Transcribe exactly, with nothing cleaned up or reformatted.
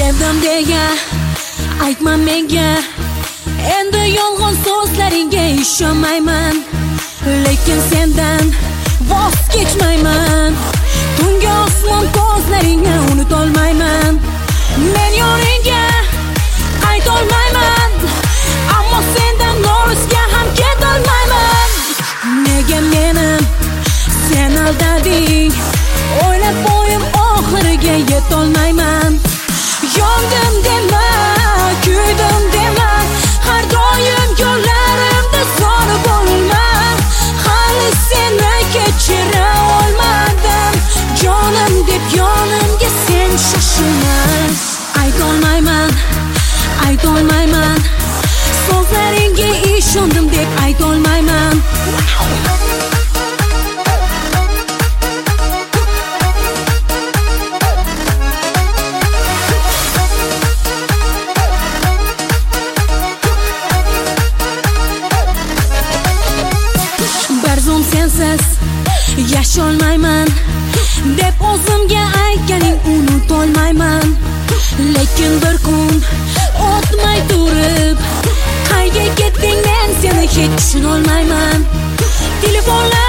sevdim deya aytma menga, endi yolg'on so'zlaringga ishonmayman. Lekin sendan voz kechmayman. Tungi osmon ko'zlaringni unutolmayman. Men yo'lingga qaytolmayman, ammo sendan nolishga ham ketolmayman. Nega meni sen aldading? O'ylab bo'yim oxiriga yetolmayman. Yondim dema, kuydim dema, har doim yo'llarimda soni bo'lma. Hali seni kechira olmadim, jonim deb yonimga sen shoshilma. Aytolmayman, aytolmayman, so'zlaringga ishondim deb aytolmayman. Bir zum sensiz yasholmayman deb o'zimga aytganing unutolmayman. Lekin bir kun o'tmay turib qayga ketding, men seni hech tushunolmayman. Telefonlar